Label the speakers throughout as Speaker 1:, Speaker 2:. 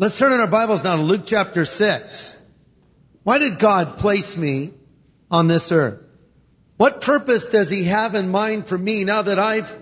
Speaker 1: Let's turn in our Bibles now to Luke chapter 6. Why did God place me on this earth? What purpose does He have in mind for me now that I've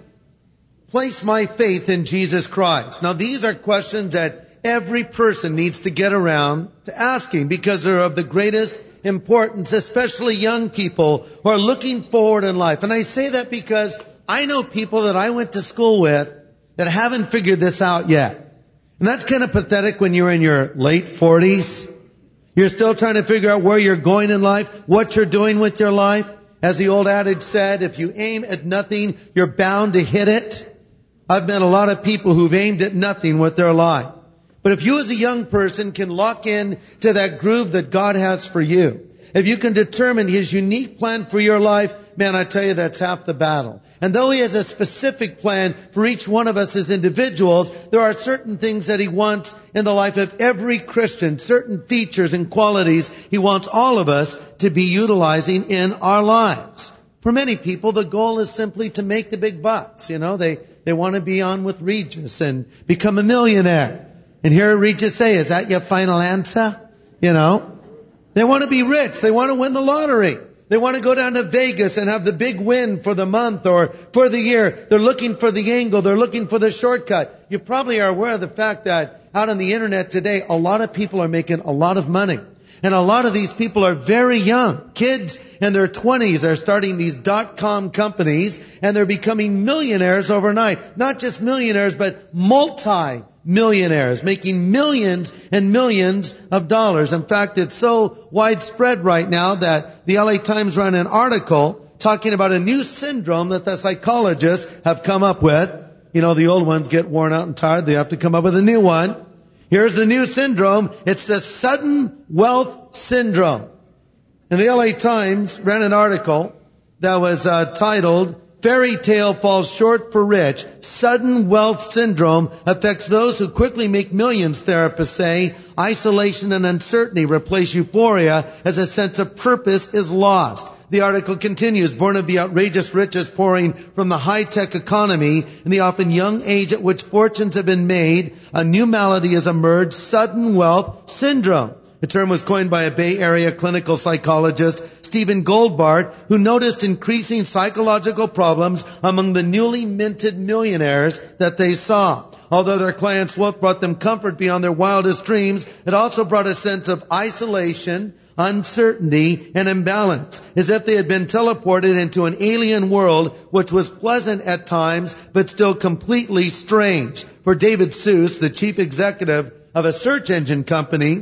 Speaker 1: placed my faith in Jesus Christ? Now these are questions that every person needs to get around to asking because they're of the greatest importance, especially young people who are looking forward in life. And I say that because I know people that I went to school with that haven't figured this out yet. And that's kind of pathetic when you're in your late 40s. You're still trying to figure out where you're going in life, what you're doing with your life. As the old adage said, if you aim at nothing, you're bound to hit it. I've met a lot of people who've aimed at nothing with their life. But if you as a young person can lock in to that groove that God has for you, if you can determine His unique plan for your life, man, I tell you, that's half the battle. And though He has a specific plan for each one of us as individuals, there are certain things that He wants in the life of every Christian, certain features and qualities He wants all of us to be utilizing in our lives. For many people, the goal is simply to make the big bucks. You know, they want to be on with Regis and become a millionaire. And here Regis say, is that your final answer? You know, they want to be rich. They want to win the lottery. They want to go down to Vegas and have the big win for the month or for the year. They're looking for the angle. They're looking for the shortcut. You probably are aware of the fact that out on the internet today, a lot of people are making a lot of money. And a lot of these people are very young. Kids in their 20s are starting these .com companies and they're becoming millionaires overnight. Not just millionaires, but multi-millionaires, making millions and millions of dollars. In fact, it's so widespread right now that the LA Times ran an article talking about a new syndrome that the psychologists have come up with. You know, the old ones get worn out and tired. They have to come up with a new one. Here's the new syndrome. It's the sudden wealth syndrome. And the LA Times ran an article that was titled, Fairy Tale Falls Short for Rich. Sudden Wealth Syndrome Affects Those Who Quickly Make Millions, therapists say. Isolation and uncertainty replace euphoria as a sense of purpose is lost. The article continues, born of the outrageous riches pouring from the high-tech economy and the often young age at which fortunes have been made, a new malady has emerged, sudden wealth syndrome. The term was coined by a Bay Area clinical psychologist, Stephen Goldbart, who noticed increasing psychological problems among the newly minted millionaires that they saw. Although their clients' wealth brought them comfort beyond their wildest dreams, it also brought a sense of isolation, uncertainty, and imbalance, as if they had been teleported into an alien world which was pleasant at times, but still completely strange. For David Seuss, the chief executive of a search engine company,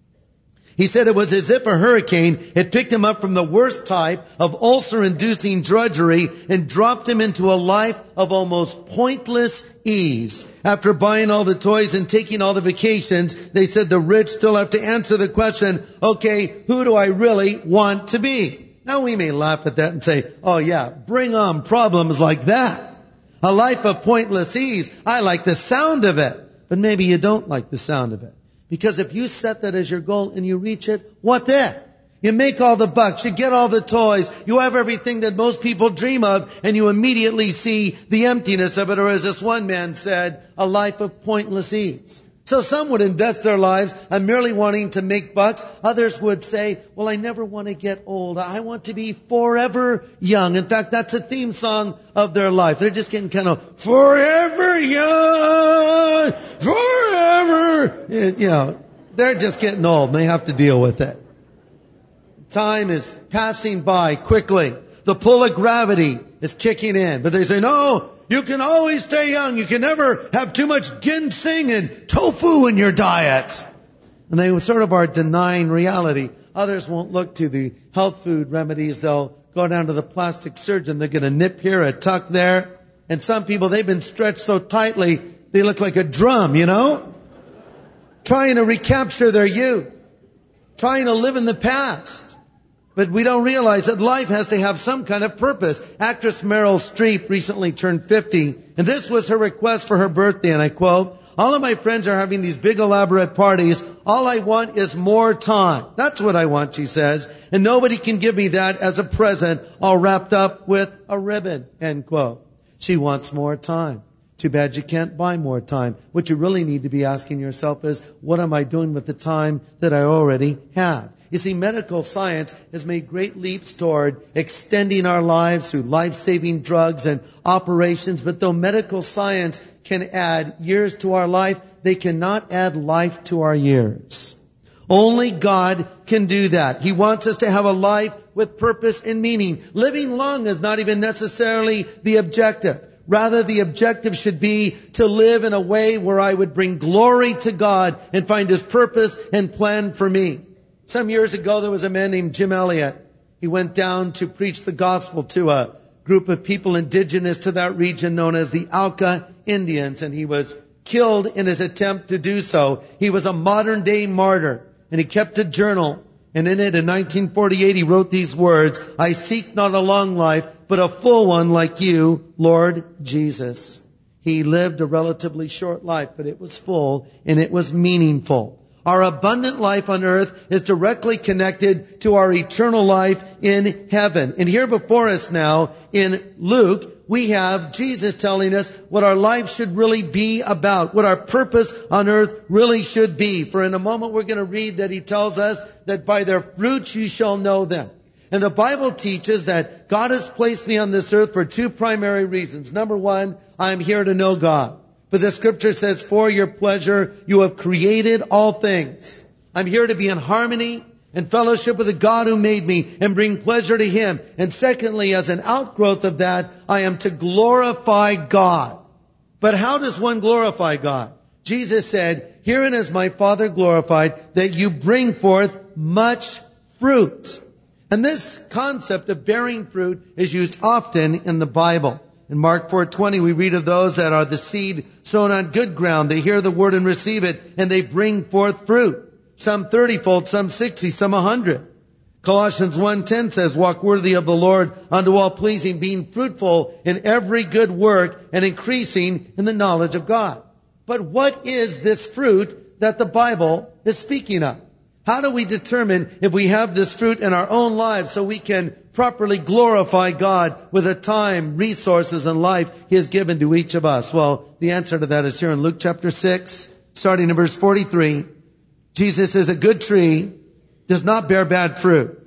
Speaker 1: he said it was as if a hurricane had picked him up from the worst type of ulcer-inducing drudgery and dropped him into a life of almost pointless ease. After buying all the toys and taking all the vacations, they said the rich still have to answer the question, okay, who do I really want to be? Now we may laugh at that and say, oh yeah, bring on problems like that. A life of pointless ease. I like the sound of it. But maybe you don't like the sound of it. Because if you set that as your goal and you reach it, what then? You make all the bucks, you get all the toys, you have everything that most people dream of, and you immediately see the emptiness of it, or as this one man said, a life of pointless ease. So some would invest their lives on merely wanting to make bucks. Others would say, well, I never want to get old. I want to be forever young. In fact, that's a theme song of their life. They're just getting kind of forever young, forever. You know, they're just getting old and they have to deal with it. Time is passing by quickly. The pull of gravity is kicking in. But they say, no, you can always stay young. You can never have too much ginseng and tofu in your diet. And they sort of are denying reality. Others won't look to the health food remedies. They'll go down to the plastic surgeon. They're going to nip here, a tuck there. And some people, they've been stretched so tightly, they look like a drum, you know? Trying to recapture their youth. Trying to live in the past. But we don't realize that life has to have some kind of purpose. Actress Meryl Streep recently turned 50, and this was her request for her birthday, and I quote, all of my friends are having these big elaborate parties. All I want is more time. That's what I want, she says, and nobody can give me that as a present all wrapped up with a ribbon, end quote. She wants more time. Too bad you can't buy more time. What you really need to be asking yourself is, what am I doing with the time that I already have? You see, medical science has made great leaps toward extending our lives through life-saving drugs and operations. But though medical science can add years to our life, they cannot add life to our years. Only God can do that. He wants us to have a life with purpose and meaning. Living long is not even necessarily the objective. Rather, the objective should be to live in a way where I would bring glory to God and find His purpose and plan for me. Some years ago, there was a man named Jim Elliot. He went down to preach the gospel to a group of people indigenous to that region known as the Auca Indians, and he was killed in his attempt to do so. He was a modern-day martyr, and he kept a journal. And in it, in 1948, he wrote these words, "I seek not a long life, but a full one like you, Lord Jesus." He lived a relatively short life, but it was full and it was meaningful. Our abundant life on earth is directly connected to our eternal life in heaven. And here before us now in Luke, we have Jesus telling us what our life should really be about, what our purpose on earth really should be. For in a moment we're going to read that He tells us that by their fruits you shall know them. And the Bible teaches that God has placed me on this earth for two primary reasons. Number one, I'm here to know God. For the Scripture says, for your pleasure you have created all things. I'm here to be in harmony and fellowship with the God who made me and bring pleasure to Him. And secondly, as an outgrowth of that, I am to glorify God. But how does one glorify God? Jesus said, "Herein is my Father glorified, that you bring forth much fruit." And this concept of bearing fruit is used often in the Bible. In Mark 4:20, we read of those that are the seed sown on good ground. They hear the word and receive it, and they bring forth fruit. Some 30-fold, some 60, some 100. Colossians 1:10 says, "Walk worthy of the Lord unto all pleasing, being fruitful in every good work and increasing in the knowledge of God." But what is this fruit that the Bible is speaking of? How do we determine if we have this fruit in our own lives so we can properly glorify God with the time, resources, and life He has given to each of us? Well, the answer to that is here in Luke chapter 6, starting in verse 43. Jesus says, "A good tree does not bear bad fruit,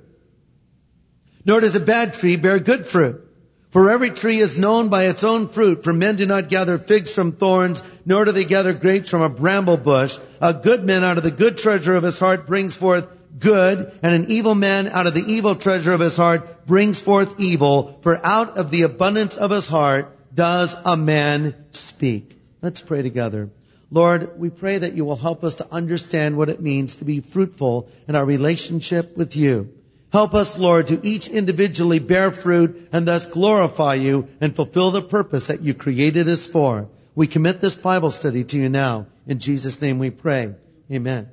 Speaker 1: nor does a bad tree bear good fruit. For every tree is known by its own fruit. For men do not gather figs from thorns, nor do they gather grapes from a bramble bush. A good man out of the good treasure of his heart brings forth good, and an evil man out of the evil treasure of his heart brings forth evil. For out of the abundance of his heart does a man speak." Let's pray together. Lord, we pray that you will help us to understand what it means to be fruitful in our relationship with you. Help us, Lord, to each individually bear fruit and thus glorify you and fulfill the purpose that you created us for. We commit this Bible study to you now. In Jesus' name we pray. Amen.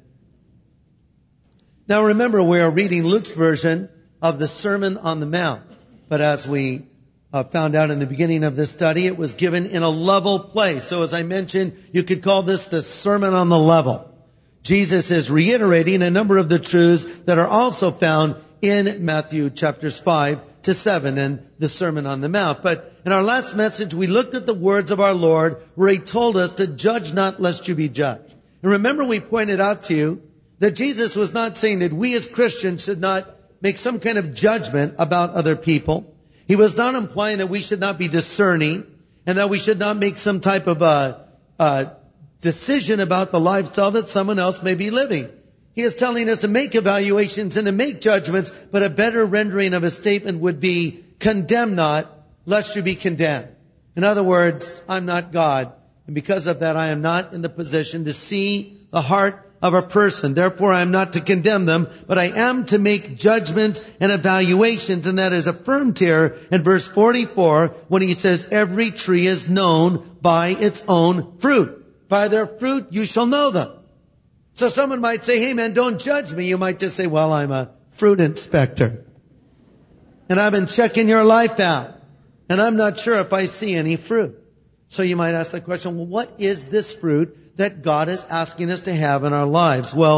Speaker 1: Now remember, we are reading Luke's version of the Sermon on the Mount. But as we found out in the beginning of this study, it was given in a level place. So as I mentioned, you could call this the Sermon on the Level. Jesus is reiterating a number of the truths that are also found in Matthew chapters 5 to 7 and the Sermon on the Mount. But in our last message, we looked at the words of our Lord where He told us to judge not lest you be judged. And remember, we pointed out to you that Jesus was not saying that we as Christians should not make some kind of judgment about other people. He was not implying that we should not be discerning and that we should not make some type of a decision about the lifestyle that someone else may be living. He is telling us to make evaluations and to make judgments, but a better rendering of his statement would be, condemn not, lest you be condemned. In other words, I'm not God, and because of that I am not in the position to see the heart of a person. Therefore I am not to condemn them, but I am to make judgments and evaluations, and that is affirmed here in verse 44 when he says, every tree is known by its own fruit. By their fruit you shall know them. So someone might say, hey man, don't judge me. You might just say, well, I'm a fruit inspector. And I've been checking your life out. And I'm not sure if I see any fruit. So you might ask the question, well, what is this fruit that God is asking us to have in our lives? Well,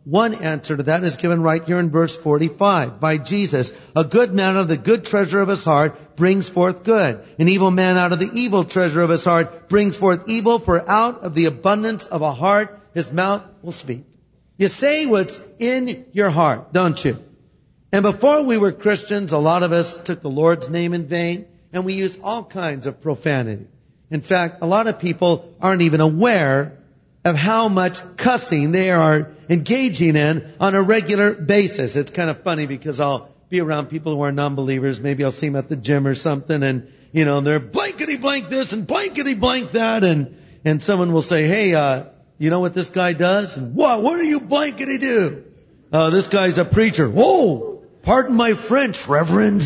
Speaker 1: one answer to that is given right here in verse 45 by Jesus. A good man out of the good treasure of his heart brings forth good. An evil man out of the evil treasure of his heart brings forth evil, for out of the abundance of a heart his mouth will speak. You say what's in your heart, don't you? And before we were Christians, a lot of us took the Lord's name in vain, and we used all kinds of profanity. In fact, a lot of people aren't even aware of how much cussing they are engaging in on a regular basis. It's kind of funny because I'll be around people who are non-believers. Maybe I'll see them at the gym or something, and they're blankety blank this and blankety blank that, and someone will say, "Hey, you know what this guy does?" And what do you blankety do? This guy's a preacher. Whoa, pardon my French, Reverend.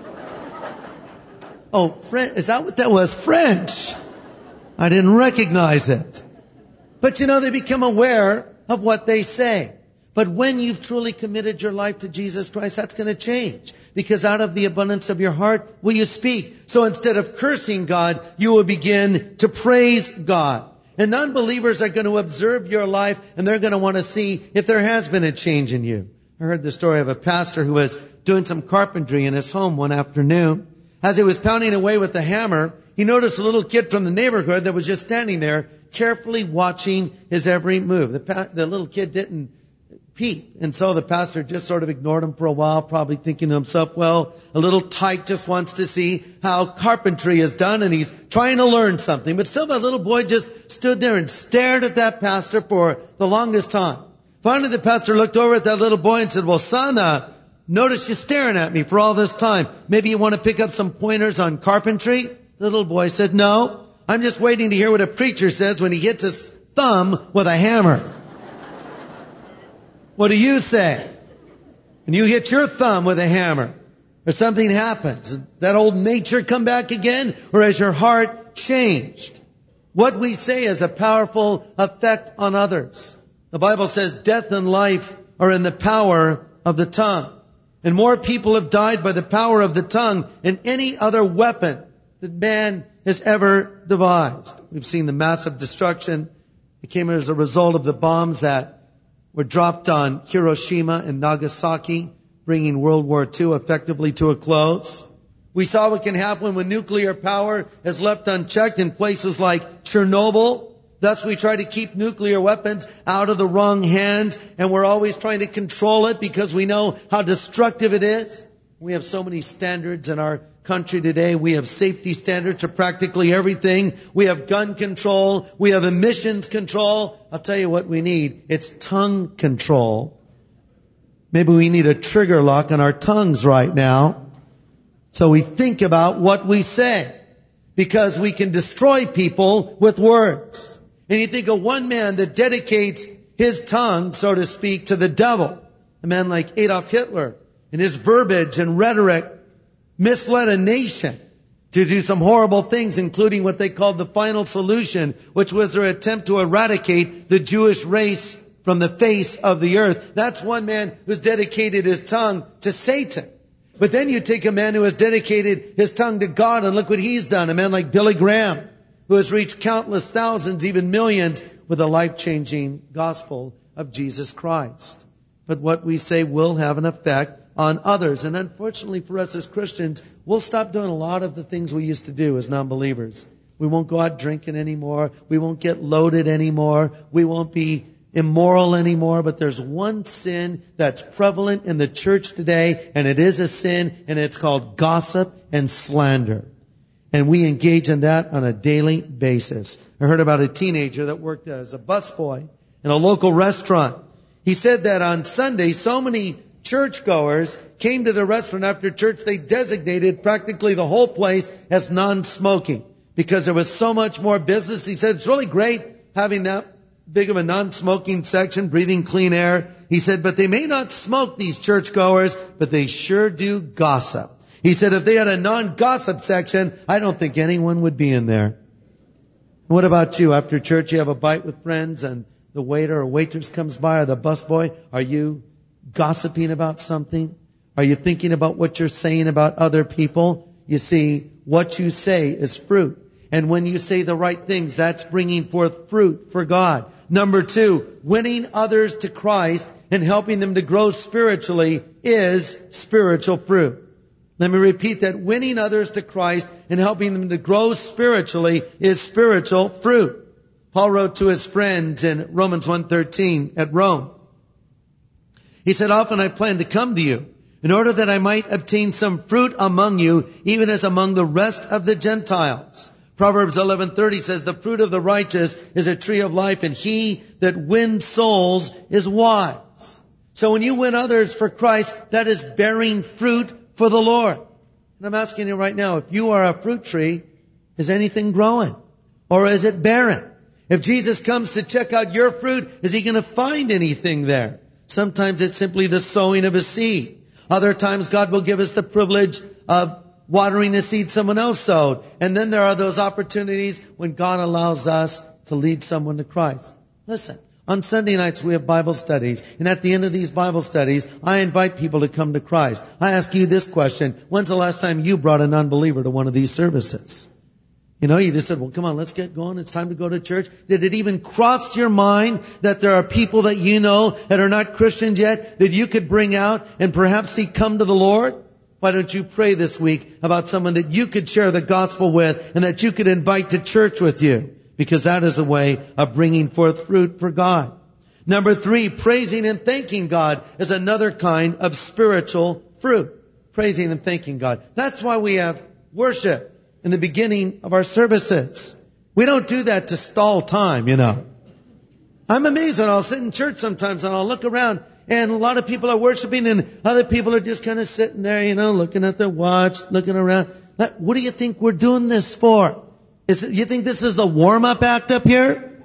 Speaker 1: Oh, is that what that was? French. I didn't recognize it. But they become aware of what they say. But when you've truly committed your life to Jesus Christ, that's going to change. Because out of the abundance of your heart will you speak. So instead of cursing God, you will begin to praise God. And non-believers are going to observe your life, and they're going to want to see if there has been a change in you. I heard the story of a pastor who was doing some carpentry in his home one afternoon. As he was pounding away with the hammer, he noticed a little kid from the neighborhood that was just standing there, carefully watching his every move. The little kid didn't peep, and so the pastor just sort of ignored him for a while, probably thinking to himself, well, a little tyke just wants to see how carpentry is done, and he's trying to learn something. But still, that little boy just stood there and stared at that pastor for the longest time. Finally, the pastor looked over at that little boy and said, "Well, son, notice you staring at me for all this time. Maybe you want to pick up some pointers on carpentry?" The little boy said, "No, I'm just waiting to hear what a preacher says when he hits his thumb with a hammer." What do you say? When you hit your thumb with a hammer, or something happens, does that old nature come back again? Or has your heart changed? What we say has a powerful effect on others. The Bible says death and life are in the power of the tongue. And more people have died by the power of the tongue than any other weapon that man has ever devised. We've seen the massive destruction that came as a result of the bombs that were dropped on Hiroshima and Nagasaki, bringing World War II effectively to a close. We saw what can happen when nuclear power is left unchecked in places like Chernobyl. Thus, we try to keep nuclear weapons out of the wrong hands, and we're always trying to control it because we know how destructive it is. We have so many standards in our country today. We have safety standards for practically everything. We have gun control. We have emissions control. I'll tell you what we need. It's tongue control. Maybe we need a trigger lock on our tongues right now, so we think about what we say, because we can destroy people with words. And you think of one man that dedicates his tongue, so to speak, to the devil. A man like Adolf Hitler, and his verbiage and rhetoric misled a nation to do some horrible things, including what they called the final solution, which was their attempt to eradicate the Jewish race from the face of the earth. That's one man who's dedicated his tongue to Satan. But then you take a man who has dedicated his tongue to God, and look what he's done. A man like Billy Graham, who has reached countless thousands, even millions, with the life-changing gospel of Jesus Christ. But what we say will have an effect on others. And unfortunately for us as Christians, we'll stop doing a lot of the things we used to do as non-believers. We won't go out drinking anymore. We won't get loaded anymore. We won't be immoral anymore. But there's one sin that's prevalent in the church today, and it is a sin, and it's called gossip and slander. And we engage in that on a daily basis. I heard about a teenager that worked as a busboy in a local restaurant. He said that on Sunday, so many churchgoers came to the restaurant after church, they designated practically the whole place as non-smoking because there was so much more business. He said it's really great having that big of a non-smoking section, breathing clean air. He said, but they may not smoke, these churchgoers, but they sure do gossip. He said if they had a non-gossip section, I don't think anyone would be in there. What about you? After church, you have a bite with friends and the waiter or waitress comes by or the busboy. Are you gossiping about something? Are you thinking about what you're saying about other people? You see, what you say is fruit. And when you say the right things, that's bringing forth fruit for God. Number 2, winning others to Christ and helping them to grow spiritually is spiritual fruit. Let me repeat that. Winning others to Christ and helping them to grow spiritually is spiritual fruit. Paul wrote to his friends in Romans 1:13 at Rome. He said, often I planned to come to you in order that I might obtain some fruit among you, even as among the rest of the Gentiles. Proverbs 11:30 says, the fruit of the righteous is a tree of life, and he that wins souls is wise. So when you win others for Christ, that is bearing fruit for the Lord. And I'm asking you right now, if you are a fruit tree, is anything growing? Or is it barren? If Jesus comes to check out your fruit, is he going to find anything there? Sometimes it's simply the sowing of a seed. Other times God will give us the privilege of watering the seed someone else sowed. And then there are those opportunities when God allows us to lead someone to Christ. Listen, on Sunday nights we have Bible studies. And at the end of these Bible studies, I invite people to come to Christ. I ask you this question. When's the last time you brought an unbeliever to one of these services? You know, you just said, well, come on, let's get going. It's time to go to church. Did it even cross your mind that there are people that you know that are not Christians yet that you could bring out and perhaps see come to the Lord? Why don't you pray this week about someone that you could share the gospel with and that you could invite to church with you? Because that is a way of bringing forth fruit for God. Number 3, praising and thanking God is another kind of spiritual fruit. Praising and thanking God. That's why we have worship in the beginning of our services. We don't do that to stall time, you know. I'm amazed when I'll sit in church sometimes and I'll look around and a lot of people are worshiping and other people are just kind of sitting there, you know, looking at their watch, looking around. What do you think we're doing this for? You think this is the warm-up act up here?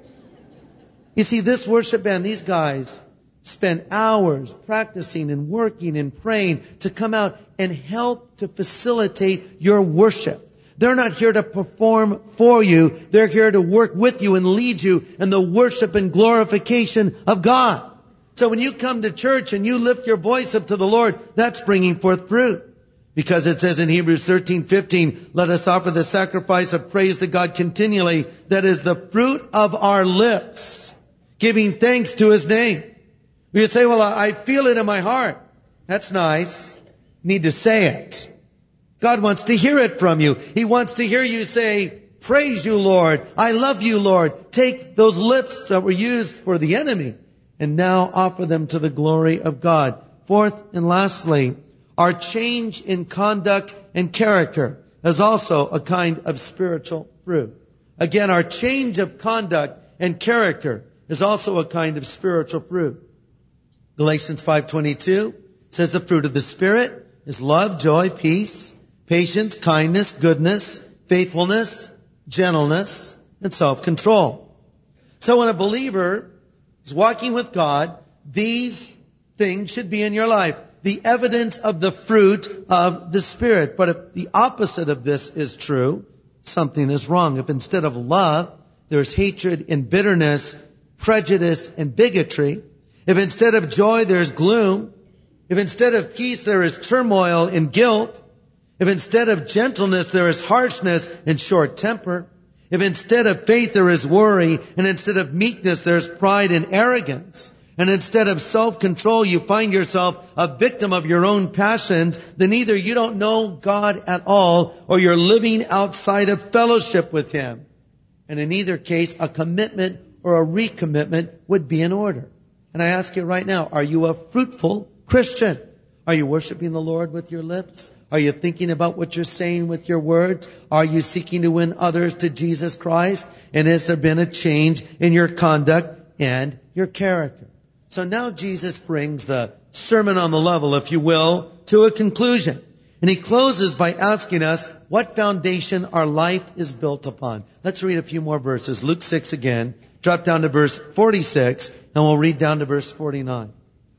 Speaker 1: You see, this worship band, these guys spend hours practicing and working and praying to come out and help to facilitate your worship. They're not here to perform for you. They're here to work with you and lead you in the worship and glorification of God. So when you come to church and you lift your voice up to the Lord, that's bringing forth fruit. Because it says in Hebrews 13:15, let us offer the sacrifice of praise to God continually. That is the fruit of our lips, giving thanks to His name. You say, well, I feel it in my heart. That's nice. You need to say it. God wants to hear it from you. He wants to hear you say, praise you, Lord. I love you, Lord. Take those lips that were used for the enemy and now offer them to the glory of God. Fourth and lastly, our change in conduct and character is also a kind of spiritual fruit. Again, our change of conduct and character is also a kind of spiritual fruit. Galatians 5:22 says the fruit of the Spirit is love, joy, peace, patience, kindness, goodness, faithfulness, gentleness, and self-control. So when a believer is walking with God, these things should be in your life. The evidence of the fruit of the Spirit. But if the opposite of this is true, something is wrong. If instead of love, there's hatred and bitterness, prejudice and bigotry. If instead of joy, there's gloom. If instead of peace, there is turmoil and guilt. If instead of gentleness, there is harshness and short temper. If instead of faith, there is worry. And instead of meekness, there's pride and arrogance. And instead of self-control, you find yourself a victim of your own passions, then either you don't know God at all, or you're living outside of fellowship with Him. And in either case, a commitment or a recommitment would be in order. And I ask you right now, are you a fruitful Christian? Are you worshiping the Lord with your lips? Are you thinking about what you're saying with your words? Are you seeking to win others to Jesus Christ? And has there been a change in your conduct and your character? So now Jesus brings the Sermon on the Level, if you will, to a conclusion. And He closes by asking us what foundation our life is built upon. Let's read a few more verses. Luke 6 again. Drop down to verse 46, and we'll read down to verse 49.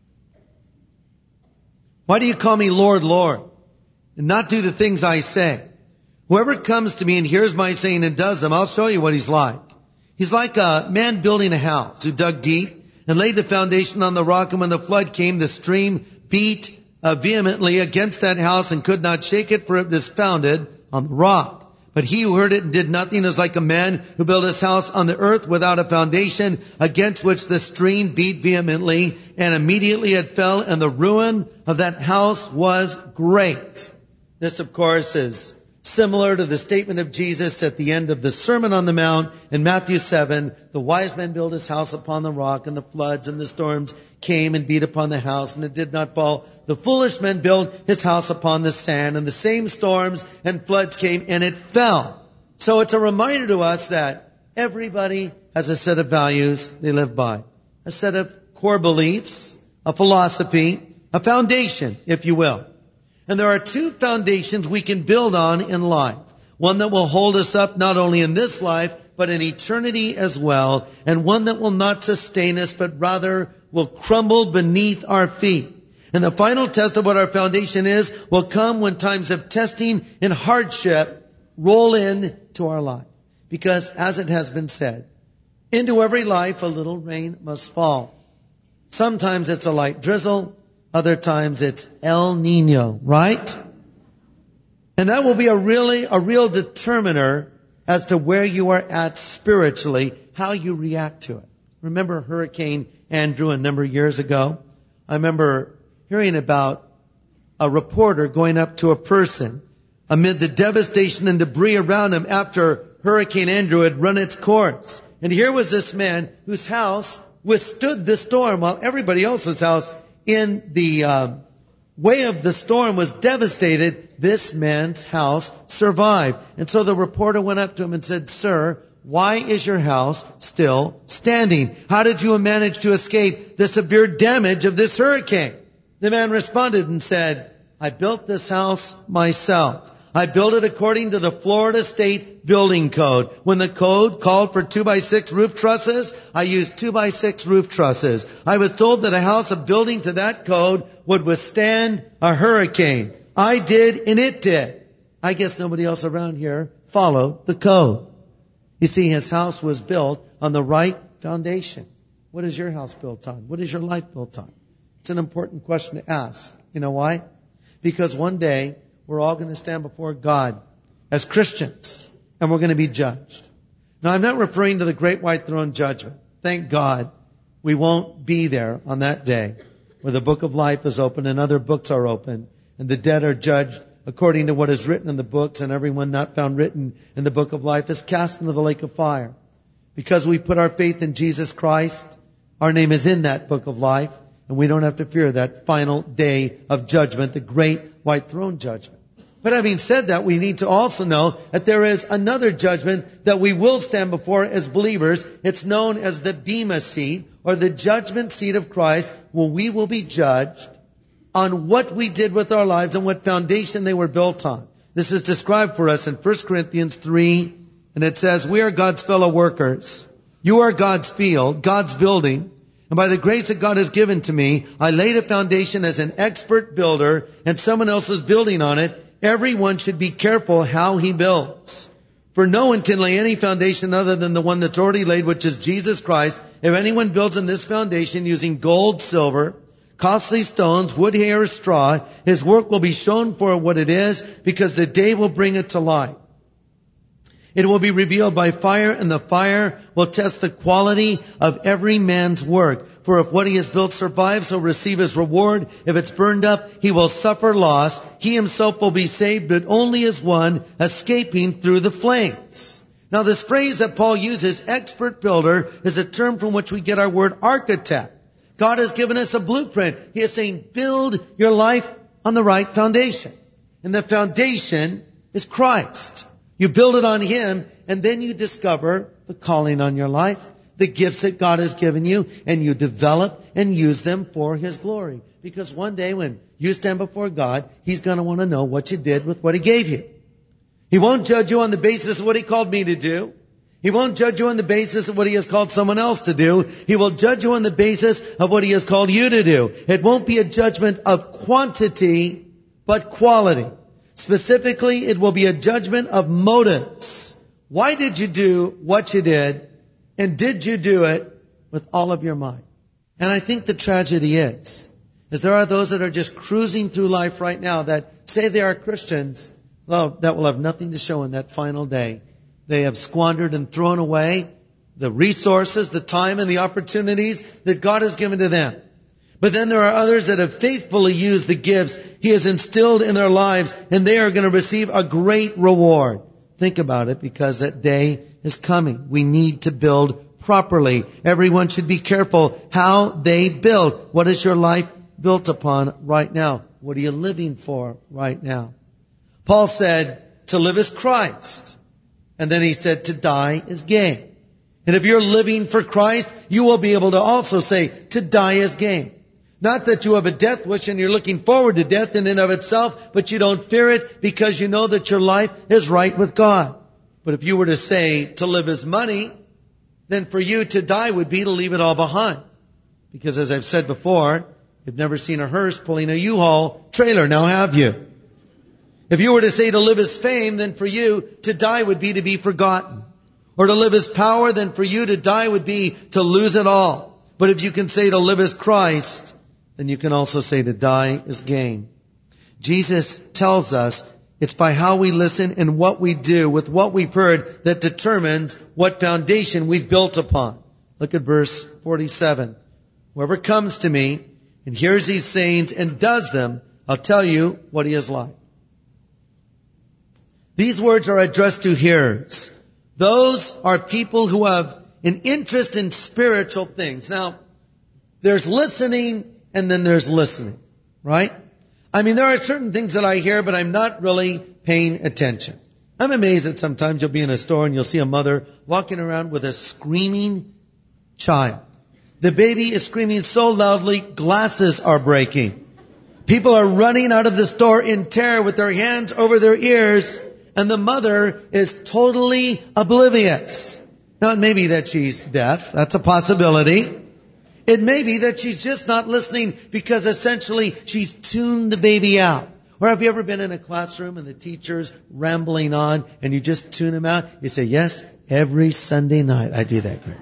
Speaker 1: Why do you call me Lord, Lord, and not do the things I say? Whoever comes to me and hears my saying and does them, I'll show you what he's like. He's like a man building a house who dug deep and laid the foundation on the rock, and when the flood came, the stream beat vehemently against that house and could not shake it, for it was founded on the rock. But he who heard it and did nothing is like a man who built his house on the earth without a foundation, against which the stream beat vehemently, and immediately it fell, and the ruin of that house was great. This, of course, is similar to the statement of Jesus at the end of the Sermon on the Mount in Matthew 7. The wise man built his house upon the rock, and the floods and the storms came and beat upon the house, and it did not fall. The foolish man built his house upon the sand, and the same storms and floods came, and it fell. So it's a reminder to us that everybody has a set of values they live by, a set of core beliefs, a philosophy, a foundation, if you will. And there are two foundations we can build on in life. One that will hold us up not only in this life, but in eternity as well. And one that will not sustain us, but rather will crumble beneath our feet. And the final test of what our foundation is will come when times of testing and hardship roll in to our life. Because as it has been said, into every life a little rain must fall. Sometimes it's a light drizzle. Other times it's El Nino, right? And that will be a real determiner as to where you are at spiritually, how you react to it. Remember Hurricane Andrew a number of years ago? I remember hearing about a reporter going up to a person amid the devastation and debris around him after Hurricane Andrew had run its course. And here was this man whose house withstood the storm while everybody else's house in the way of the storm was devastated. This man's house survived. And so the reporter went up to him and said, "Sir, why is your house still standing? How did you manage to escape the severe damage of this hurricane?" The man responded and said, "I built this house myself. I built it according to the Florida State Building Code. When the code called for 2x6 roof trusses, I used 2x6 roof trusses. I was told that a house building to that code would withstand a hurricane. I did, and it did. I guess nobody else around here followed the code." You see, his house was built on the right foundation. What is your house built on? What is your life built on? It's an important question to ask. You know why? Because one day, we're all going to stand before God as Christians, and we're going to be judged. Now, I'm not referring to the great white throne judgment. Thank God we won't be there on that day where the book of life is open and other books are open, and the dead are judged according to what is written in the books, and everyone not found written in the book of life is cast into the lake of fire. Because we put our faith in Jesus Christ, our name is in that book of life, and we don't have to fear that final day of judgment, the great white throne judgment. But having said that, we need to also know that there is another judgment that we will stand before as believers. It's known as the Bema seat, or the judgment seat of Christ, where we will be judged on what we did with our lives and what foundation they were built on. This is described for us in 1 Corinthians 3, and it says, "We are God's fellow workers. You are God's field, God's building. And by the grace that God has given to me, I laid a foundation as an expert builder, and someone else is building on it. Everyone should be careful how he builds. For no one can lay any foundation other than the one that's already laid, which is Jesus Christ. If anyone builds on this foundation using gold, silver, costly stones, wood, hay, or straw, his work will be shown for what it is, because the day will bring it to light. It will be revealed by fire, and the fire will test the quality of every man's work. For if what he has built survives, he'll receive his reward. If it's burned up, he will suffer loss. He himself will be saved, but only as one escaping through the flames." Now, this phrase that Paul uses, expert builder, is a term from which we get our word architect. God has given us a blueprint. He is saying, build your life on the right foundation. And the foundation is Christ. You build it on Him, and then you discover the calling on your life, the gifts that God has given you, and you develop and use them for His glory. Because one day when you stand before God, He's going to want to know what you did with what He gave you. He won't judge you on the basis of what He called me to do. He won't judge you on the basis of what He has called someone else to do. He will judge you on the basis of what He has called you to do. It won't be a judgment of quantity, but quality. Specifically, it will be a judgment of motives. Why did you do what you did? And did you do it with all of your mind? And I think the tragedy is there are those that are just cruising through life right now that say they are Christians, that will have nothing to show in that final day. They have squandered and thrown away the resources, the time, and the opportunities that God has given to them. But then there are others that have faithfully used the gifts He has instilled in their lives, and they are going to receive a great reward. Think about it, because that day is coming. We need to build properly. Everyone should be careful how they build. What is your life built upon right now? What are you living for right now? Paul said, to live is Christ. And then he said, to die is gain. And if you're living for Christ, you will be able to also say, to die is gain. Not that you have a death wish and you're looking forward to death in and of itself, but you don't fear it because you know that your life is right with God. But if you were to say to live is money, then for you to die would be to leave it all behind. Because as I've said before, you've never seen a hearse pulling a U-Haul trailer, now have you? If you were to say to live is fame, then for you to die would be to be forgotten. Or to live is power, then for you to die would be to lose it all. But if you can say to live is Christ, then you can also say to die is gain. Jesus tells us it's by how we listen and what we do with what we've heard that determines what foundation we've built upon. Look at verse 47. Whoever comes to me and hears these sayings and does them, I'll tell you what he is like. These words are addressed to hearers. Those are people who have an interest in spiritual things. Now, there's listening and then there's listening, right? I mean, there are certain things that I hear, but I'm not really paying attention. I'm amazed that sometimes you'll be in a store and you'll see a mother walking around with a screaming child. The baby is screaming so loudly, glasses are breaking. People are running out of the store in terror with their hands over their ears, and the mother is totally oblivious. Now, it may be that she's deaf. That's a possibility. It may be that she's just not listening because essentially she's tuned the baby out. Or have you ever been in a classroom and the teacher's rambling on and you just tune him out? You say, yes, every Sunday night I do that.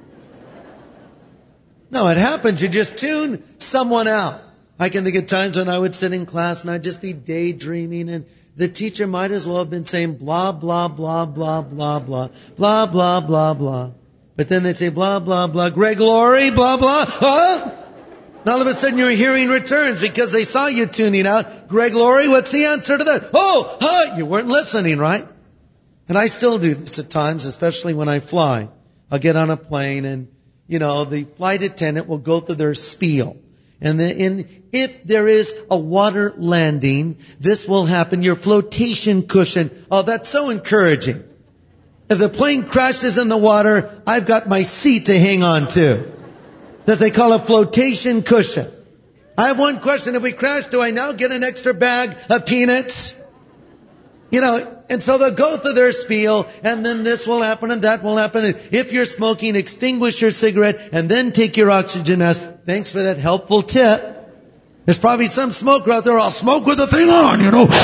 Speaker 1: No, it happens. You just tune someone out. I can think of times when I would sit in class and I'd just be daydreaming, and the teacher might as well have been saying blah, blah, blah, blah, blah, blah, blah, blah, blah, blah. But then they'd say blah, blah, blah, Greg Laurie, blah, blah. Huh? And all of a sudden your hearing returns because they saw you tuning out. Greg Laurie, what's the answer to that? Oh, huh, you weren't listening, right? And I still do this at times, especially when I fly. I'll get on a plane and, the flight attendant will go through their spiel. And if there is a water landing, this will happen. Your flotation cushion. Oh, that's so encouraging. If the plane crashes in the water, I've got my seat to hang on to. That they call a flotation cushion. I have one question. If we crash, do I now get an extra bag of peanuts? And so they'll go through their spiel, and then this will happen and that will happen. And if you're smoking, extinguish your cigarette and then take your oxygen mask. Thanks for that helpful tip. There's probably some smoker out there, I'll smoke with the thing on,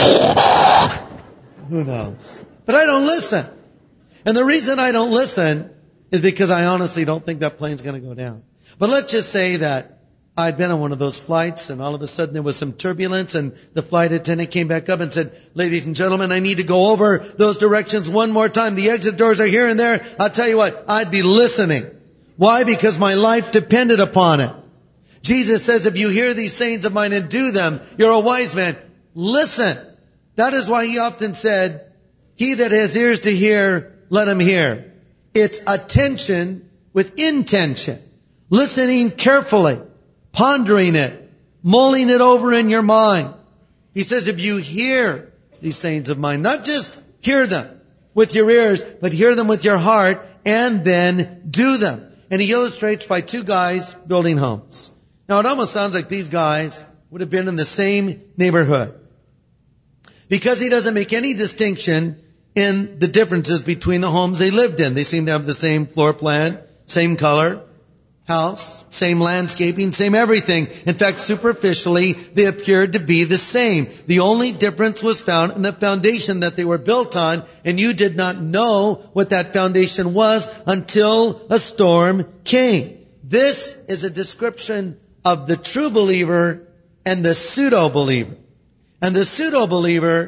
Speaker 1: Who knows? But I don't listen. And the reason I don't listen is because I honestly don't think that plane's going to go down. But let's just say that I'd been on one of those flights and all of a sudden there was some turbulence and the flight attendant came back up and said, ladies and gentlemen, I need to go over those directions one more time. The exit doors are here and there. I'll tell you what, I'd be listening. Why? Because my life depended upon it. Jesus says, if you hear these sayings of mine and do them, you're a wise man. Listen. That is why he often said, he that has ears to hear, let him hear. It's attention with intention. Listening carefully. Pondering it. Mulling it over in your mind. He says if you hear these sayings of mine, not just hear them with your ears, but hear them with your heart and then do them. And he illustrates by two guys building homes. Now it almost sounds like these guys would have been in the same neighborhood. Because he doesn't make any distinction in the differences between the homes they lived in. They seem to have the same floor plan, same color, house, same landscaping, same everything. In fact, superficially, they appeared to be the same. The only difference was found in the foundation that they were built on, and you did not know what that foundation was until a storm came. This is a description of the true believer and the pseudo-believer. And the pseudo-believer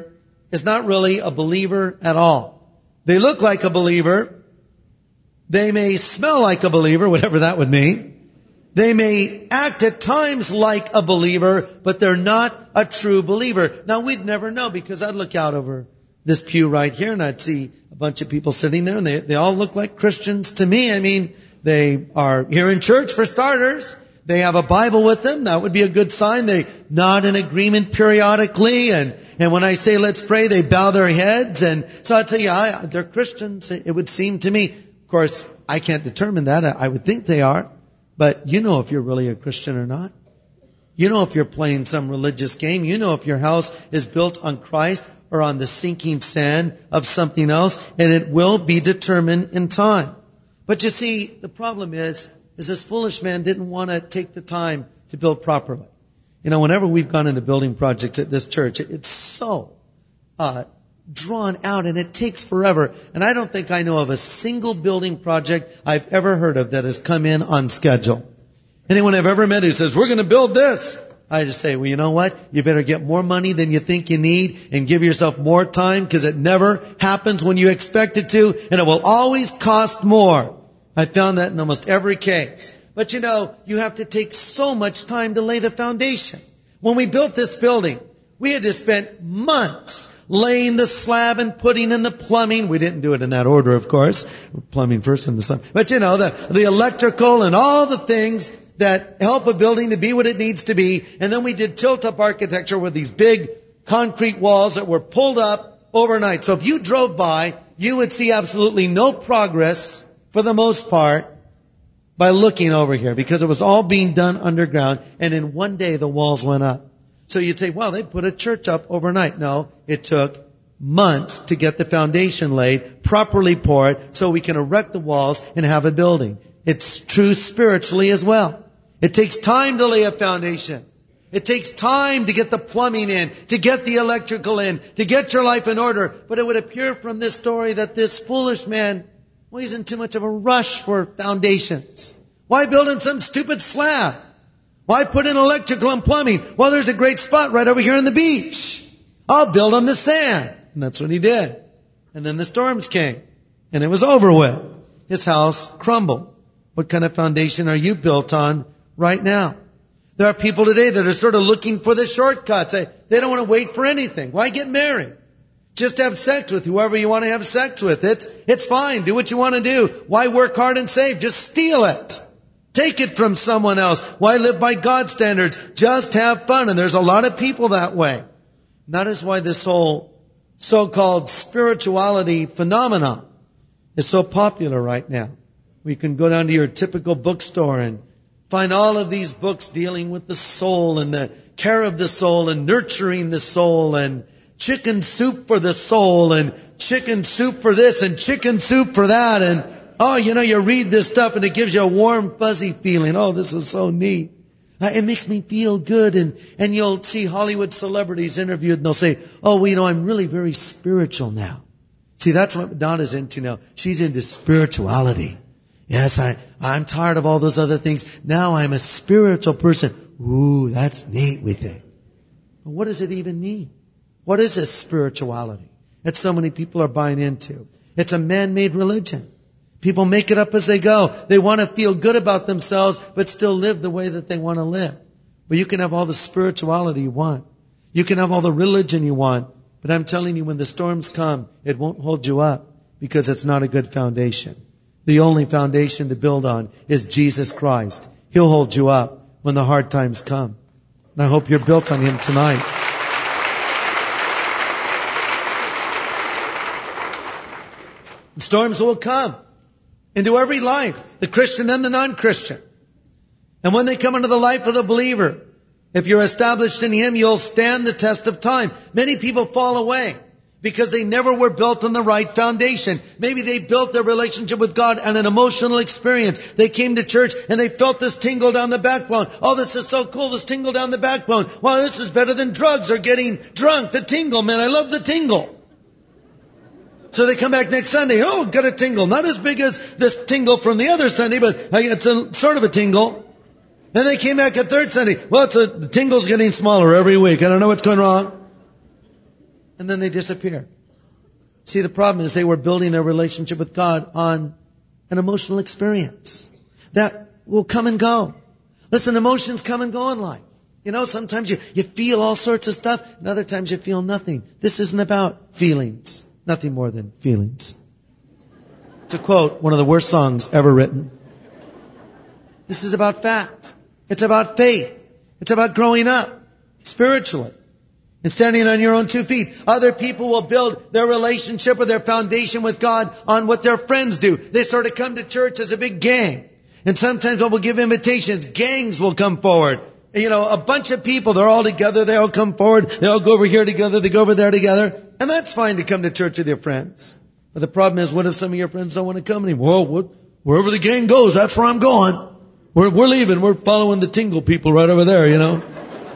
Speaker 1: is not really a believer at all. They look like a believer. They may smell like a believer, whatever that would mean. They may act at times like a believer, but they're not a true believer. Now, we'd never know, because I'd look out over this pew right here and I'd see a bunch of people sitting there, and they all look like Christians to me. I mean, they are here in church for starters. They have a Bible with them. That would be a good sign. They nod in agreement periodically. And when I say let's pray, they bow their heads. And so I'd say, yeah, they're Christians. It would seem to me. Of course, I can't determine that. I would think they are. But you know if you're really a Christian or not. You know if you're playing some religious game. You know if your house is built on Christ or on the sinking sand of something else. And it will be determined in time. But you see, the problem is this foolish man didn't want to take the time to build properly. You know, whenever we've gone into building projects at this church, it's so drawn out, and it takes forever. And I don't think I know of a single building project I've ever heard of that has come in on schedule. Anyone I've ever met who says, we're going to build this, I just say, well, you know what? You better get more money than you think you need and give yourself more time, because it never happens when you expect it to, and it will always cost more. I found that in almost every case. But you know, you have to take so much time to lay the foundation. When we built this building, we had to spend months laying the slab and putting in the plumbing. We didn't do it in that order, of course. Plumbing first and the slab. But you know, the electrical and all the things that help a building to be what it needs to be. And then we did tilt-up architecture with these big concrete walls that were pulled up overnight. So if you drove by, you would see absolutely no progress, for the most part, by looking over here, because it was all being done underground, and in one day the walls went up. So you'd say, well, they put a church up overnight. No, it took months to get the foundation laid, properly poured, so we can erect the walls and have a building. It's true spiritually as well. It takes time to lay a foundation. It takes time to get the plumbing in, to get the electrical in, to get your life in order. But it would appear from this story that this foolish man, well, he's in too much of a rush for foundations. Why build in some stupid slab? Why put in electrical and plumbing? Well, there's a great spot right over here on the beach. I'll build on the sand. And that's what he did. And then the storms came, and it was over with. His house crumbled. What kind of foundation are you built on right now? There are people today that are sort of looking for the shortcuts. They don't want to wait for anything. Why get married? Just have sex with whoever you want to have sex with. It's fine. Do what you want to do. Why work hard and save? Just steal it. Take it from someone else. Why live by God's standards? Just have fun. And there's a lot of people that way. And that is why this whole so-called spirituality phenomenon is so popular right now. We can go down to your typical bookstore and find all of these books dealing with the soul and the care of the soul and nurturing the soul, and chicken soup for the soul and chicken soup for this and chicken soup for that. And oh, you know, you read this stuff and it gives you a warm, fuzzy feeling. Oh, this is so neat. It makes me feel good. And you'll see Hollywood celebrities interviewed, and they'll say, oh, well, you know, I'm really very spiritual now. See, that's what Donna's into now. She's into spirituality. Yes, I'm tired of all those other things. Now I'm a spiritual person. Ooh, that's neat, we think. But what does it even mean? What is this spirituality that so many people are buying into? It's a man-made religion. People make it up as they go. They want to feel good about themselves, but still live the way that they want to live. But you can have all the spirituality you want. You can have all the religion you want. But I'm telling you, when the storms come, it won't hold you up, because it's not a good foundation. The only foundation to build on is Jesus Christ. He'll hold you up when the hard times come. And I hope you're built on Him tonight. The storms will come into every life, the Christian and the non-Christian. And when they come into the life of the believer, if you're established in Him, you'll stand the test of time. Many people fall away because they never were built on the right foundation. Maybe they built their relationship with God on an emotional experience. They came to church and they felt this tingle down the backbone. Oh, this is so cool, this tingle down the backbone. Wow, this is better than drugs or getting drunk. The tingle, man, I love the tingle. So they come back next Sunday. Oh, got a tingle. Not as big as this tingle from the other Sunday, but it's a sort of a tingle. Then they came back a third Sunday. Well, the tingle's getting smaller every week. I don't know what's going wrong. and then they disappear. See, the problem is they were building their relationship with God on an emotional experience that will come and go. Listen, emotions come and go in life. You know, sometimes you feel all sorts of stuff, and other times you feel nothing. This isn't about feelings. Nothing more than feelings. To quote one of the worst songs ever written. This is about fact. It's about faith. It's about growing up spiritually and standing on your own 2 feet. Other people will build their relationship or their foundation with God on what their friends do. They sort of come to church as a big gang. And sometimes when we'll give invitations, gangs will come forward. You know, a bunch of people, they're all together, they all come forward, they all go over here together, they go over there together. And that's fine to come to church with your friends. But the problem is, what if some of your friends don't want to come anymore? Well, wherever the gang goes, that's where I'm going. We're leaving. We're following the Tingle people right over there, you know.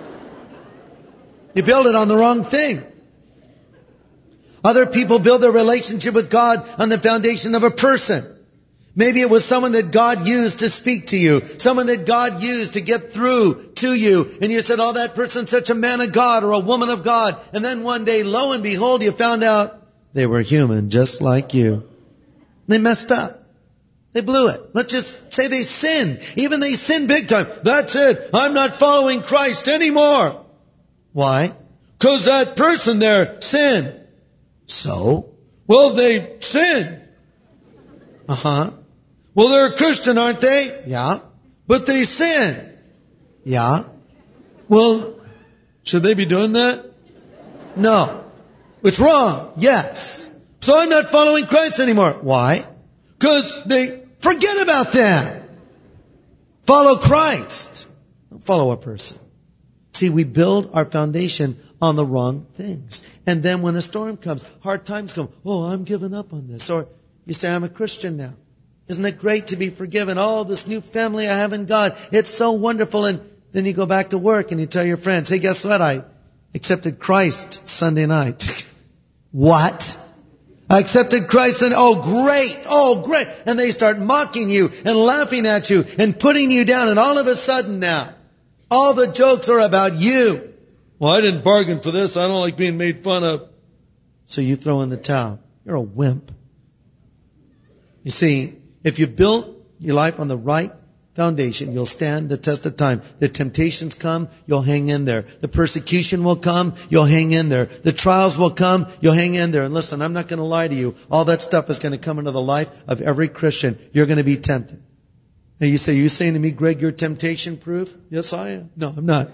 Speaker 1: You build it on the wrong thing. Other people build their relationship with God on the foundation of a person. Maybe it was someone that God used to speak to you. Someone that God used to get through to you. And you said, oh, that person's such a man of God or a woman of God. And then one day, lo and behold, you found out they were human just like you. They messed up. They blew it. Let's just say they sinned. Even they sinned big time. That's it. I'm not following Christ anymore. Why? Because that person there sinned. So? Well, they sinned. Uh-huh. Well, they're a Christian, aren't they? Yeah. But they sin. Yeah. Well, should they be doing that? No. It's wrong. Yes. So I'm not following Christ anymore. Why? Because they forget about that. Follow Christ. Don't follow a person. See, we build our foundation on the wrong things. And then when a storm comes, hard times come, oh, I'm giving up on this. Or you say, I'm a Christian now. Isn't it great to be forgiven? Oh, this new family I have in God. It's so wonderful. And then you go back to work and you tell your friends, hey, guess what? I accepted Christ Sunday night. What? I accepted Christ and oh great. And they start mocking you and laughing at you and putting you down. And all of a sudden now, all the jokes are about you. Well, I didn't bargain for this. I don't like being made fun of. So you throw in the towel. You're a wimp. You see, if you built your life on the right foundation, you'll stand the test of time. The temptations come, you'll hang in there. The persecution will come, you'll hang in there. The trials will come, you'll hang in there. And listen, I'm not going to lie to you. All that stuff is going to come into the life of every Christian. You're going to be tempted. And you say, are you saying to me, Greg, you're temptation proof? Yes, I am. No, I'm not.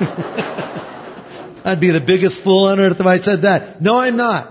Speaker 1: I'd be the biggest fool on earth if I said that. No, I'm not.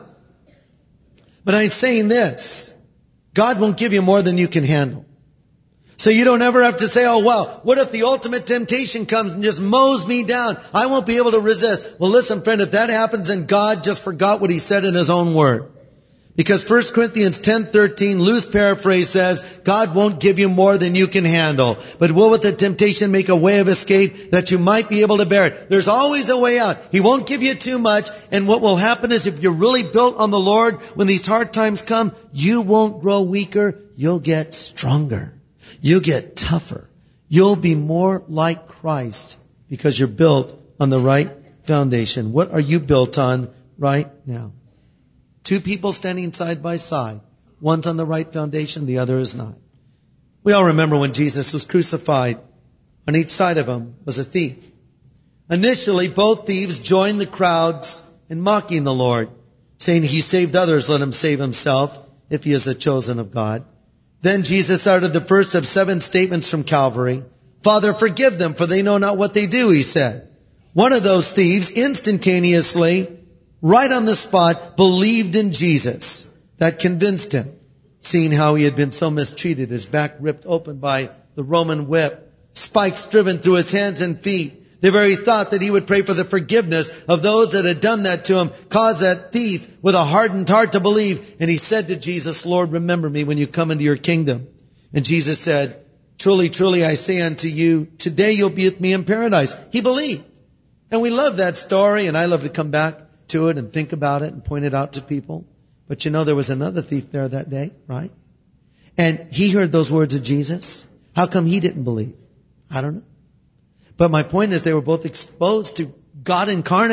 Speaker 1: But I'm saying this. God won't give you more than you can handle. So you don't ever have to say, oh, well, what if the ultimate temptation comes and just mows me down? I won't be able to resist. Well, listen, friend, if that happens, then God just forgot what He said in His own Word. Because 1 Corinthians 10:13, loose paraphrase says, God won't give you more than you can handle, but will with the temptation make a way of escape that you might be able to bear it. There's always a way out. He won't give you too much, and what will happen is if you're really built on the Lord, when these hard times come, you won't grow weaker, you'll get stronger. You'll get tougher. You'll be more like Christ because you're built on the right foundation. What are you built on right now? Two people standing side by side. One's on the right foundation, the other is not. We all remember when Jesus was crucified. On each side of Him was a thief. Initially, both thieves joined the crowds in mocking the Lord, saying, He saved others, let Him save Himself, if He is the chosen of God. Then Jesus uttered the first of 7 statements from Calvary. Father, forgive them, for they know not what they do, He said. One of those thieves instantaneously, right on the spot, believed in Jesus. That convinced him, seeing how he had been so mistreated, his back ripped open by the Roman whip, spikes driven through his hands and feet. The very thought that he would pray for the forgiveness of those that had done that to him caused that thief with a hardened heart to believe. And he said to Jesus, Lord, remember me when you come into your kingdom. And Jesus said, truly, truly, I say unto you, today you'll be with me in paradise. He believed. And we love that story, and I love to come back to it and think about it and point it out to people. But you know, there was another thief there that day, right? And he heard those words of Jesus. How come he didn't believe? I don't know. But my point is they were both exposed to God incarnate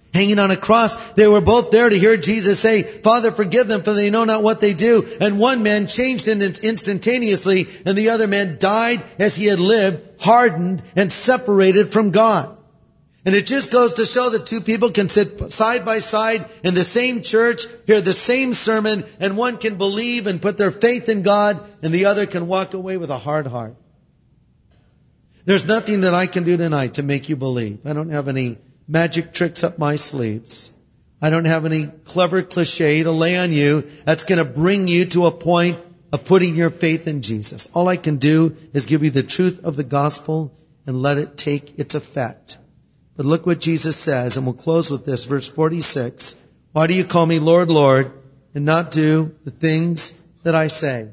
Speaker 1: hanging on a cross. They were both there to hear Jesus say, Father, forgive them, for they know not what they do. And one man changed instantaneously, and the other man died as he had lived, hardened and separated from God. And it just goes to show that two people can sit side by side in the same church, hear the same sermon, and one can believe and put their faith in God, and the other can walk away with a hard heart. There's nothing that I can do tonight to make you believe. I don't have any magic tricks up my sleeves. I don't have any clever cliche to lay on you that's going to bring you to a point of putting your faith in Jesus. All I can do is give you the truth of the gospel and let it take its effect. But look what Jesus says, and we'll close with this, verse 46. Why do you call me Lord, Lord, and not do the things that I say?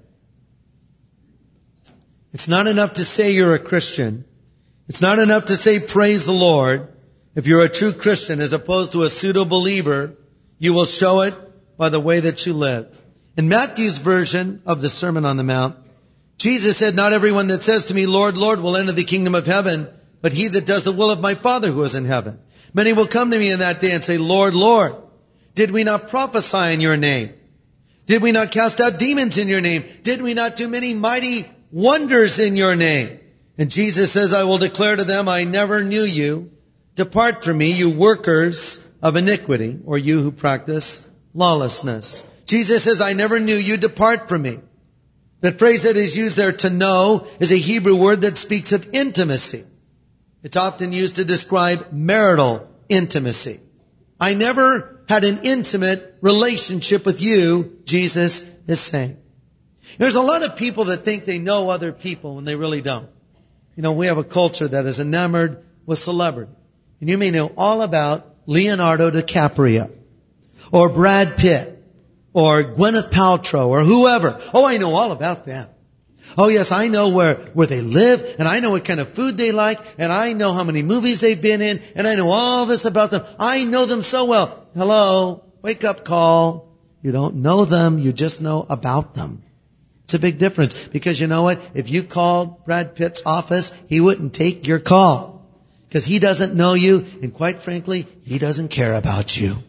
Speaker 1: It's not enough to say you're a Christian. It's not enough to say praise the Lord. If you're a true Christian as opposed to a pseudo-believer, you will show it by the way that you live. In Matthew's version of the Sermon on the Mount, Jesus said, not everyone that says to me, Lord, Lord, will enter the kingdom of heaven, but he that does the will of my Father who is in heaven. Many will come to me in that day and say, Lord, Lord, did we not prophesy in your name? Did we not cast out demons in your name? Did we not do many mighty wonders in your name? And Jesus says, I will declare to them, I never knew you. Depart from me, you workers of iniquity, or you who practice lawlessness. Jesus says, I never knew you. Depart from me. That phrase that is used there, to know, is a Hebrew word that speaks of intimacy. It's often used to describe marital intimacy. I never had an intimate relationship with you, Jesus is saying. There's a lot of people that think they know other people when they really don't. You know, we have a culture that is enamored with celebrity. And you may know all about Leonardo DiCaprio, or Brad Pitt, or Gwyneth Paltrow, or whoever. Oh, I know all about them. Oh yes, I know where they live, and I know what kind of food they like, and I know how many movies they've been in, and I know all this about them. I know them so well. Hello, wake up call. You don't know them, you just know about them. It's a big difference, because you know what? If you called Brad Pitt's office, he wouldn't take your call. Because he doesn't know you, and quite frankly, he doesn't care about you.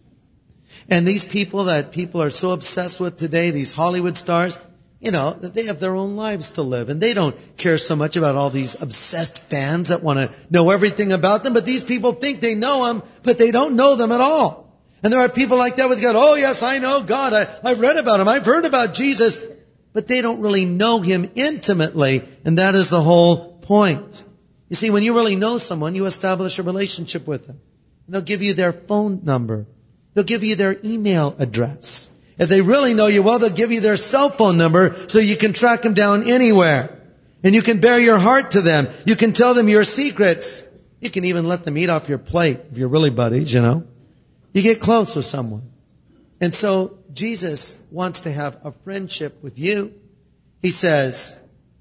Speaker 1: And these people that people are so obsessed with today, these Hollywood stars, you know, they have their own lives to live. And they don't care so much about all these obsessed fans that want to know everything about them. But these people think they know them, but they don't know them at all. And there are people like that with God. Oh yes, I know God. I've read about Him. I've heard about Jesus. But they don't really know Him intimately. And that is the whole point. You see, when you really know someone, you establish a relationship with them. And they'll give you their phone number. They'll give you their email address. If they really know you well, they'll give you their cell phone number so you can track them down anywhere. And you can bare your heart to them. You can tell them your secrets. You can even let them eat off your plate if you're really buddies, you know. You get close with someone. And so Jesus wants to have a friendship with you. He says,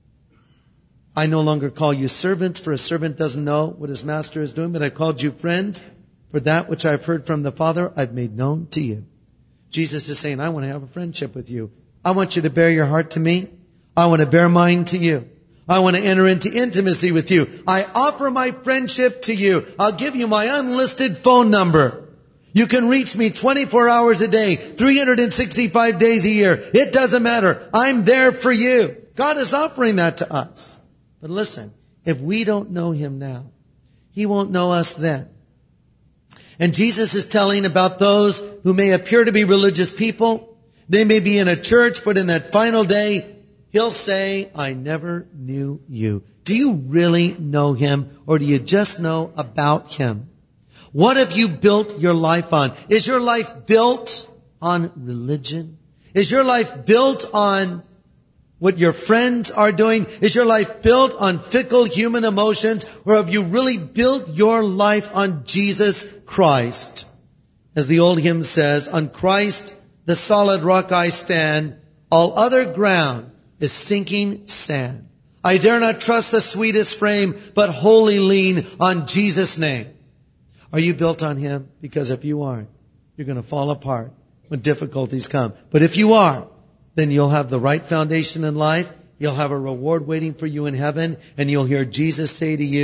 Speaker 1: I no longer call you servants, for a servant doesn't know what his master is doing, but I called you friends, for that which I've heard from the Father, I've made known to you. Jesus is saying, I want to have a friendship with you. I want you to bear your heart to me. I want to bear mine to you. I want to enter into intimacy with you. I offer my friendship to you. I'll give you my unlisted phone number. You can reach me 24 hours a day, 365 days a year. It doesn't matter. I'm there for you. God is offering that to us. But listen, if we don't know Him now, He won't know us then. And Jesus is telling about those who may appear to be religious people. They may be in a church, but in that final day, He'll say, I never knew you. Do you really know Him, or do you just know about Him? What have you built your life on? Is your life built on religion? Is your life built on what your friends are doing? Is your life built on fickle human emotions? Or have you really built your life on Jesus Christ? As the old hymn says, on Christ, the solid rock I stand. All other ground is sinking sand. I dare not trust the sweetest frame, but wholly lean on Jesus' name. Are you built on Him? Because if you aren't, you're going to fall apart when difficulties come. But if you are, then you'll have the right foundation in life. You'll have a reward waiting for you in heaven. And you'll hear Jesus say to you,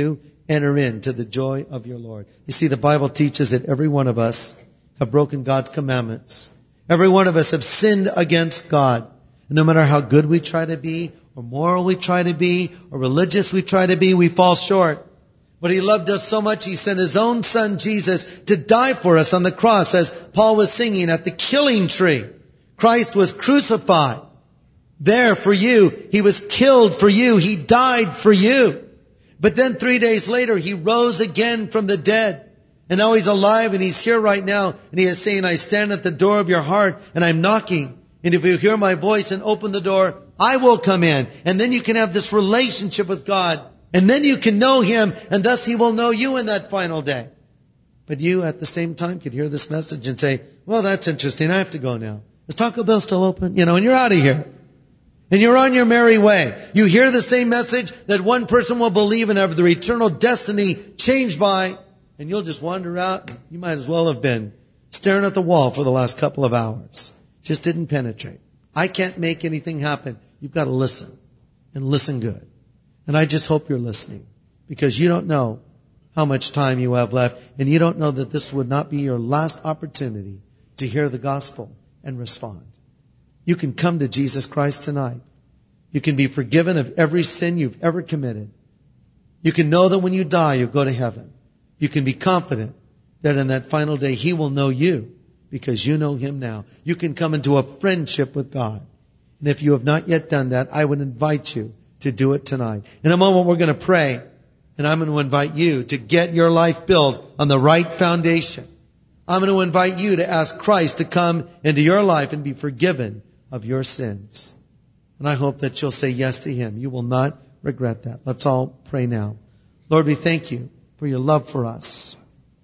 Speaker 1: enter into the joy of your Lord. You see, the Bible teaches that every one of us have broken God's commandments. Every one of us have sinned against God. And no matter how good we try to be, or moral we try to be, or religious we try to be, we fall short. But He loved us so much, He sent His own Son, Jesus, to die for us on the cross, as Paul was singing, at the killing tree. Christ was crucified there for you. He was killed for you. He died for you. But then 3 days later, He rose again from the dead. And now He's alive and He's here right now. And He is saying, I stand at the door of your heart and I'm knocking. And if you hear my voice and open the door, I will come in. And then you can have this relationship with God. And then you can know Him, and thus He will know you in that final day. But you, at the same time, could hear this message and say, well, that's interesting. I have to go now. Is Taco Bell still open? And you're out of here. And you're on your merry way. You hear the same message that one person will believe and have their eternal destiny changed by, and you'll just wander out. You might as well have been staring at the wall for the last couple of hours. Just didn't penetrate. I can't make anything happen. You've got to listen, and listen good. And I just hope you're listening, because you don't know how much time you have left, and you don't know that this would not be your last opportunity to hear the gospel and respond. You can come to Jesus Christ tonight. You can be forgiven of every sin you've ever committed. You can know that when you die, you'll go to heaven. You can be confident that in that final day, He will know you because you know Him now. You can come into a friendship with God. And if you have not yet done that, I would invite you to do it tonight. In a moment, we're going to pray, and I'm going to invite you to get your life built on the right foundation. I'm going to invite you to ask Christ to come into your life and be forgiven of your sins. And I hope that you'll say yes to Him. You will not regret that. Let's all pray now. Lord, we thank You for Your love for us.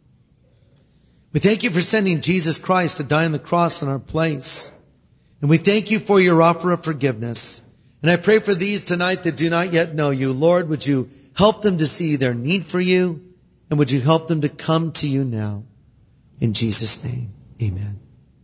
Speaker 1: We thank You for sending Jesus Christ to die on the cross in our place. And we thank You for Your offer of forgiveness. And I pray for these tonight that do not yet know You. Lord, would You help them to see their need for You, and would You help them to come to You now. In Jesus' name, amen.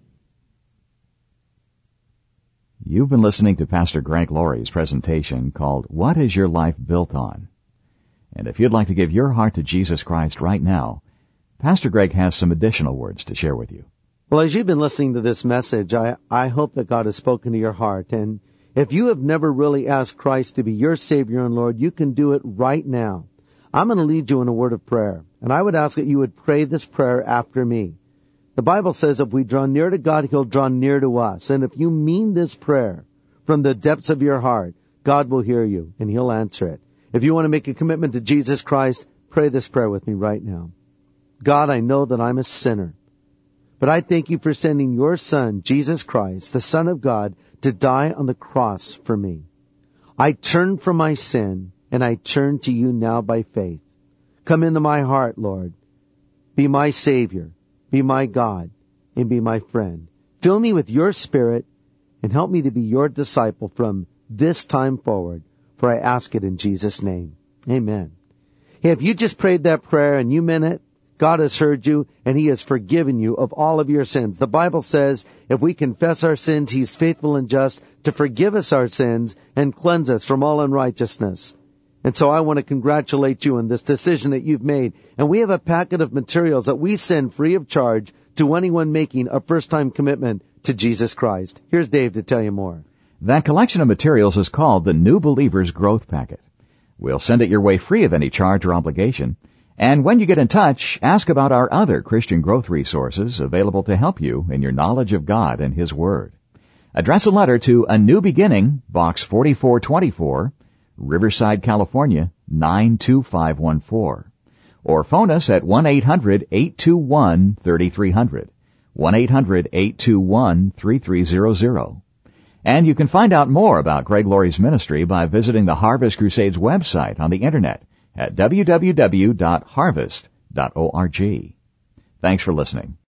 Speaker 2: You've been listening to Pastor Greg Laurie's presentation called, What is Your Life Built On? And if you'd like to give your heart to Jesus Christ right now, Pastor Greg has some additional words to share with you.
Speaker 1: Well, as you've been listening to this message, I hope that God has spoken to your heart. And if you have never really asked Christ to be your Savior and Lord, you can do it right now. I'm going to lead you in a word of prayer. And I would ask that you would pray this prayer after me. The Bible says if we draw near to God, He'll draw near to us. And if you mean this prayer from the depths of your heart, God will hear you and He'll answer it. If you want to make a commitment to Jesus Christ, pray this prayer with me right now. God, I know that I'm a sinner, but I thank You for sending Your Son, Jesus Christ, the Son of God, to die on the cross for me. I turn from my sin and I turn to You now by faith. Come into my heart, Lord. Be my Savior. Be my God and be my friend. Fill me with Your Spirit and help me to be Your disciple from this time forward. For I ask it in Jesus' name. Amen. Hey, if you just prayed that prayer and you meant it, God has heard you and He has forgiven you of all of your sins. The Bible says if we confess our sins, He's faithful and just to forgive us our sins and cleanse us from all unrighteousness. And so I want to congratulate you on this decision that you've made. And we have a packet of materials that we send free of charge to anyone making a first-time commitment to Jesus Christ. Here's Dave to tell you more.
Speaker 2: That collection of materials is called the New Believer's Growth Packet. We'll send it your way free of any charge or obligation. And when you get in touch, ask about our other Christian growth resources available to help you in your knowledge of God and His Word. Address a letter to A New Beginning, Box 4424, Riverside, California, 92514. Or phone us at 1-800-821-3300, 1-800-821-3300. And you can find out more about Greg Laurie's ministry by visiting the Harvest Crusades website on the Internet at www.harvest.org. Thanks for listening.